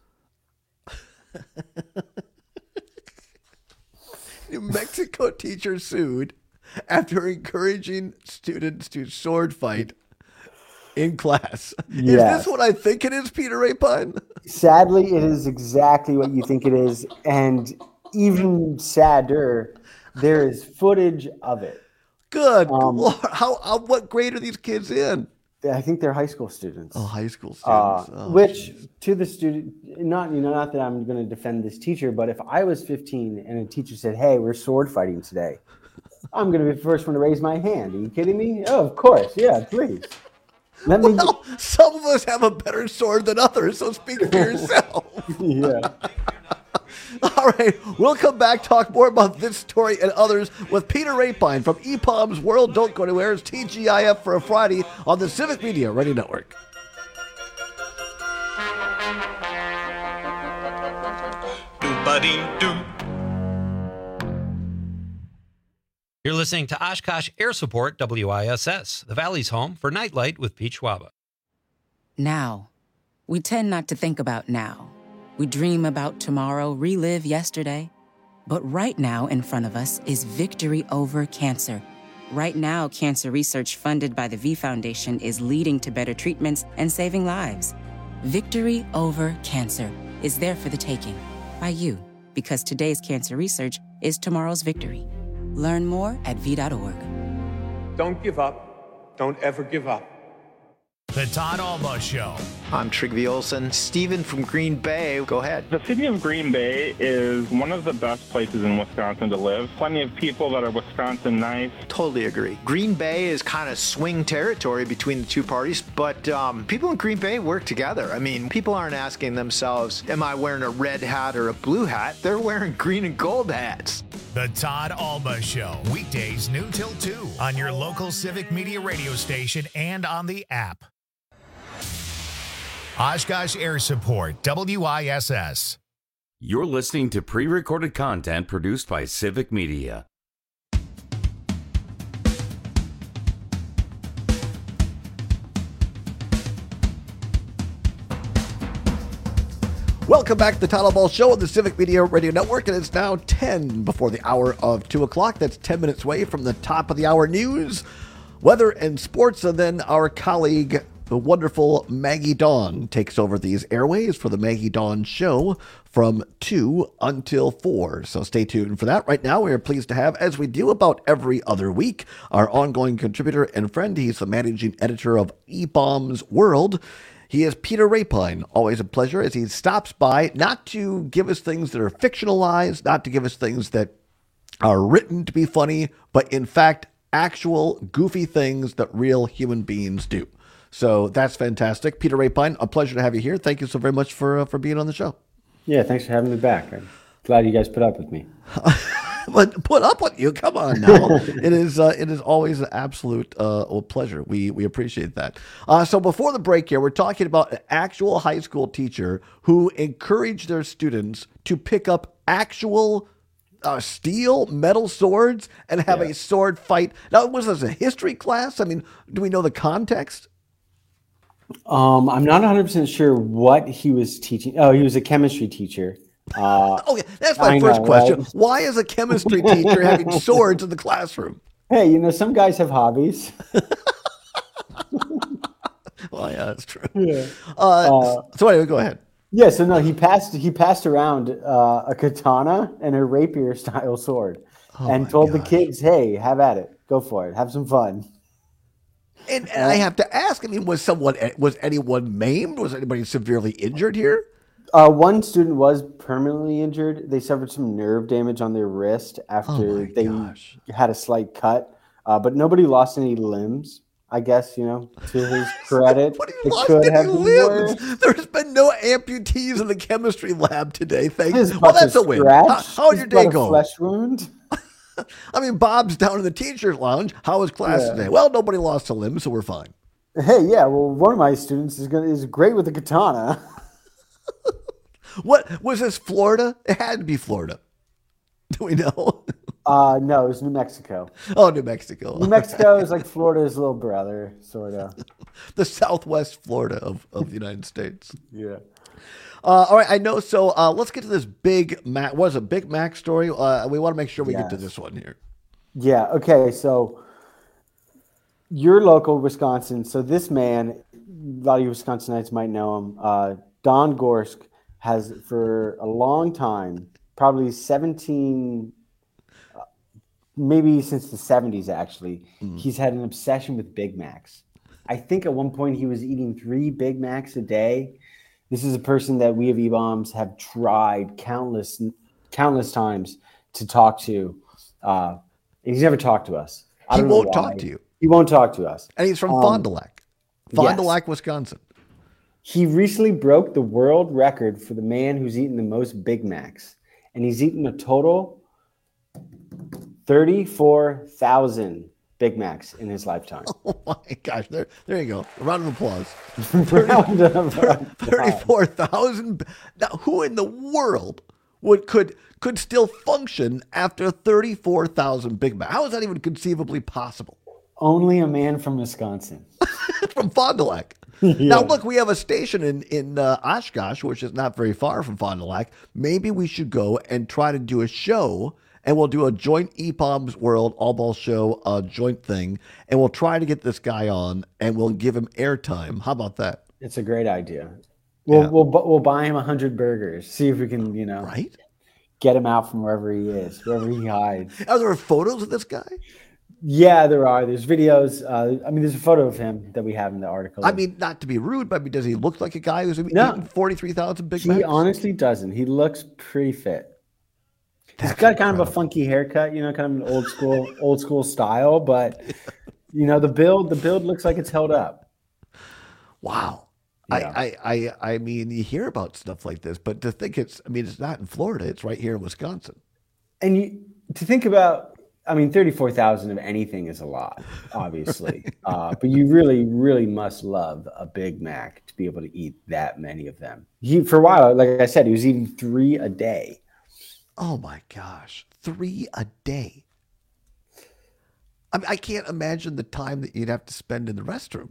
New Mexico teacher sued after encouraging students to sword fight in class. Yes. Is this what I think it is, Peter Rapine? Sadly, it is exactly what you think it is. And even sadder, there is footage of it. Good Lord. What grade are these kids in? I think they're high school students. Oh, high school students. Which to the student, not that I'm going to defend this teacher, but if I was 15 and a teacher said, "Hey, we're sword fighting today," I'm going to be the first one to raise my hand. Are you kidding me? Oh, of course. Yeah, please. Some of us have a better sword than others, so speak for yourself. Yeah. All right, we'll come back, talk more about this story and others with Peter Rapine from EPOM's World. Don't go anywhere. It's TGIF for a Friday on the Civic Media Radio Network. You're listening to Oshkosh Air Support WISS, the Valley's home for Nightlight with Pete Schwaba. Now. We tend not to think about now. We dream about tomorrow, relive yesterday. But right now in front of us is victory over cancer. Right now, cancer research funded by the V Foundation is leading to better treatments and saving lives. Victory over cancer is there for the taking by you, because today's cancer research is tomorrow's victory. Learn more at v.org. Don't give up. Don't ever give up. The Todd Alba Show. I'm Trygve Olsen. Steven from Green Bay, go ahead. The city of Green Bay is one of the best places in Wisconsin to live. Plenty of people that are Wisconsin nice. Totally agree. Green Bay is kind of swing territory between the two parties, but people in Green Bay work together. I mean, people aren't asking themselves, am I wearing a red hat or a blue hat? They're wearing green and gold hats. The Todd Alba Show. Weekdays noon till 2 on your local Civic Media radio station and on the app. Oshkosh Air Support, WISS. You're listening to pre-recorded content produced by Civic Media. Welcome back to the Todd Ball Show on the Civic Media Radio Network, and it's now 10 before the hour of 2 o'clock. That's 10 minutes away from the top of the hour news, weather, and sports, and then our colleague, the wonderful Maggie Dawn, takes over these airways for the Maggie Dawn Show from 2 until 4. So stay tuned for that. Right now, we are pleased to have, as we do about every other week, our ongoing contributor and friend. He's the managing editor of EPOM's World. He is Peter Rapine. Always a pleasure as he stops by, not to give us things that are fictionalized, not to give us things that are written to be funny, but in fact, actual goofy things that real human beings do. So that's fantastic. Peter Rapine, a pleasure to have you here. Thank you so very much for being on the show. Yeah, thanks for having me back. I'm glad you guys put up with me. But put up with you? Come on now. It is always an absolute pleasure. We appreciate that. So before the break here, we're talking about an actual high school teacher who encouraged their students to pick up actual steel metal swords and have a sword fight. Now, was this a history class? I mean, do we know the context? I'm not 100% sure what he was teaching. Oh, he was a chemistry teacher. Okay, that's my first question. Right? Why is a chemistry teacher having swords in the classroom? Hey, some guys have hobbies. Well, yeah, that's true. Yeah. So anyway, go ahead. Yeah, so no, he passed around a katana and a rapier style sword, and told the kids, "Hey, have at it, go for it, have some fun." And I have to ask, I mean, was anyone maimed? Was anybody severely injured here? One student was permanently injured. They suffered some nerve damage on their wrist after they had a slight cut, but nobody lost any limbs. I guess, to his credit. Lost any limbs? There's been no amputees in the chemistry lab today. Well, that's a win. How did your day go? Flesh wound. I mean, Bob's down in the teacher's lounge. How was class today? Well, nobody lost a limb, so we're fine. Hey, yeah. Well, one of my students is great with the katana. What was this? Florida? It had to be Florida. Do we know? No, it was New Mexico. Oh, New Mexico. New Mexico is like Florida's little brother, sort of. The Southwest Florida of the United States. Yeah. All right, I know. So let's get to this Big Mac. What is a Big Mac story? We want to make sure we get to this one here. Yeah. Okay. So your local Wisconsin. So this man, a lot of you Wisconsinites might know him. Don Gorsk has for a long time, probably 17, maybe since the 70s, actually, he's had an obsession with Big Macs. I think at one point he was eating 3 Big Macs a day. This is a person that we of E-Bombs have tried countless times to talk to. And he's never talked to us. He won't talk to you. He won't talk to us. And he's from Fond du Lac. Fond du Lac, Wisconsin. He recently broke the world record for the man who's eaten the most Big Macs. And he's eaten a total 34,000 Big Macs in his lifetime. Oh my gosh. There you go. A round of applause. 34,000. Now, who in the world could still function after 34,000 Big Macs? How is that even conceivably possible? Only a man from Wisconsin. From Fond du Lac. Yeah. Now, look, we have a station in Oshkosh, which is not very far from Fond du Lac. Maybe we should go and try to do a show, and we'll do a joint EPOM's World All Ball Show joint thing, and we'll try to get this guy on, and we'll give him airtime. How about that? It's a great idea. We'll buy him 100 burgers. See if we can, right? Get him out from wherever he is, wherever he hides. Are there photos of this guy? Yeah, there are. There's videos. There's a photo of him that we have in the article. I mean, not to be rude, but does he look like a guy who's eating 43,000 Big Macs? He honestly doesn't. He looks pretty fit. He's got kind of a funky haircut, kind of an old school style, but the build looks like it's held up. Wow. Yeah. I mean, you hear about stuff like this, but to think it's not in Florida, it's right here in Wisconsin. And to think about, 34,000 of anything is a lot, obviously. But you really, really must love a Big Mac to be able to eat that many of them. For a while, like I said, he was eating 3 a day. Oh my gosh, 3 a day. I can't imagine the time that you'd have to spend in the restroom.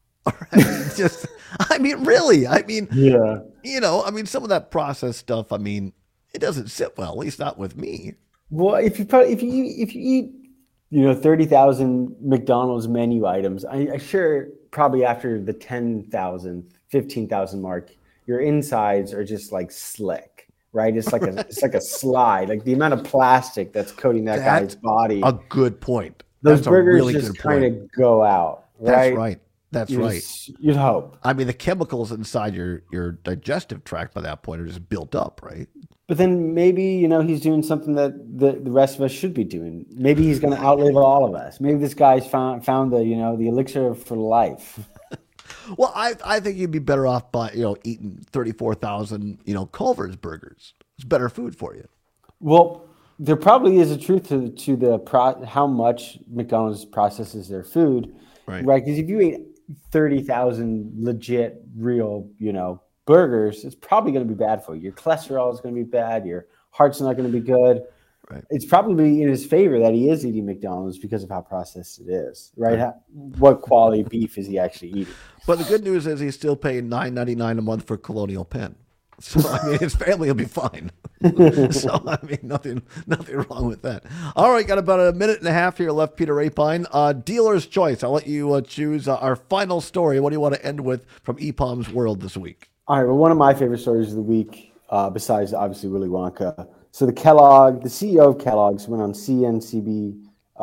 Really. Yeah. Some of that processed stuff, it doesn't sit well, at least not with me. Well, if you eat 30,000 McDonald's menu items, I sure probably after the 10,000, 15,000 mark, your insides are just like slick, right? It's like a slide, like the amount of plastic that's coating that guy's body. A good point. Those burgers really just kind of go out, right? That's right. You'd hope. The chemicals inside your digestive tract by that point are just built up, right? But then maybe, he's doing something that the rest of us should be doing. Maybe he's going to outlive all of us. Maybe this guy's found the, the elixir for life. Well, I think you'd be better off by, eating 34,000, Culver's burgers. It's better food for you. Well, there probably is a truth to the how much McDonald's processes their food, right? Because if you ate 30,000 legit, real, burgers, it's probably going to be bad for you. Your cholesterol is going to be bad. Your heart's not going to be good. Right. It's probably in his favor that he is eating McDonald's because of how processed it is, right? What quality beef is he actually eating? But the good news is he's still paying $9.99 a month for Colonial Penn. So, his family will be fine. So, nothing wrong with that. All right, got about a minute and a half here left, Peter Rapine. Dealer's choice. I'll let you choose our final story. What do you want to end with from EPOM's World this week? All right, well, one of my favorite stories of the week, besides obviously Willy Wonka. So the CEO of Kellogg's went on CNBC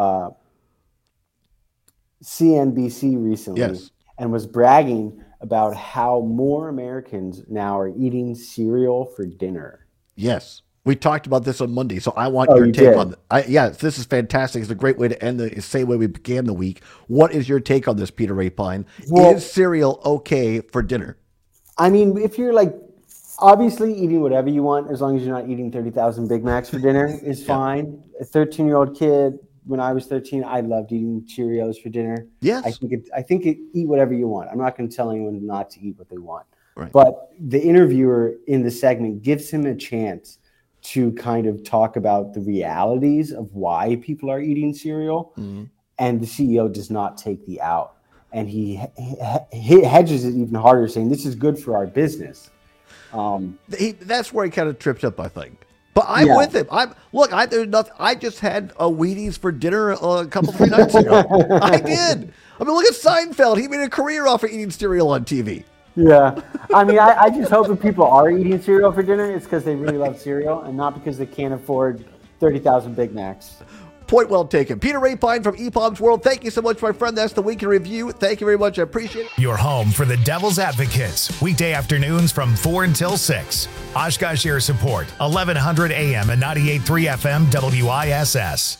recently and was bragging about how more Americans now are eating cereal for dinner. Yes. We talked about this on Monday, so I want your take on it. Yes, this is fantastic. It's a great way to end the same way we began the week. What is your take on this, Peter Rapine? Is cereal okay for dinner? If you're obviously eating whatever you want, as long as you're not eating 30,000 Big Macs for dinner is fine. A 13-year-old kid, when I was 13, I loved eating Cheerios for dinner. Yes. I think eat whatever you want. I'm not going to tell anyone not to eat what they want. Right. But the interviewer in the segment gives him a chance to kind of talk about the realities of why people are eating cereal. Mm-hmm. And the CEO does not take the out. And he hedges it even harder, saying this is good for our business. That's where he kind of tripped up, I think. But I'm with him. There's nothing. I just had a Wheaties for dinner a couple 3 nights ago. I did. Look at Seinfeld. He made a career off of eating cereal on TV. Yeah. I just hope if people are eating cereal for dinner, it's because they really love cereal and not because they can't afford 30,000 Big Macs. Point well taken. Peter Rapine from EPOM's World, thank you so much, my friend. That's the Week in Review. Thank you very much. I appreciate it. Your home for the Devil's Advocates. Weekday afternoons from 4 until 6. Oshkosh Air Support, 1100 AM and 98.3 FM WISS.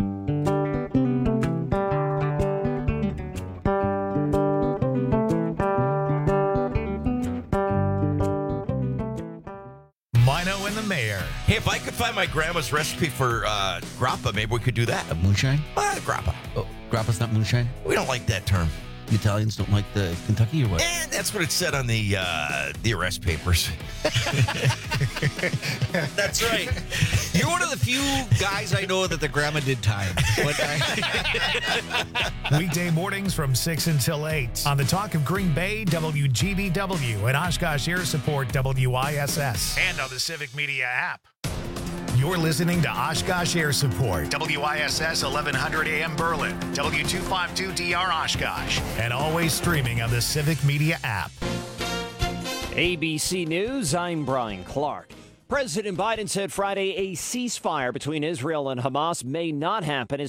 Mino and the Mayor. Hey, if I could find my grandma's recipe for grappa, maybe we could do that. Moonshine? Grappa. Oh, grappa's not moonshine? We don't like that term. The Italians don't like the Kentucky or what? And that's what it said on the arrest papers. That's right. You're one of the few guys I know that the grandma did time. Weekday mornings from 6 until 8 on the Talk of Green Bay, WGBW, and Oshkosh Air Support, WISS, and on the Civic Media app. You're listening to Oshkosh Air Support, WISS 1100 AM Berlin, W252DR Oshkosh, and always streaming on the Civic Media app. ABC News, I'm Brian Clark. President Biden said Friday a ceasefire between Israel and Hamas may not happen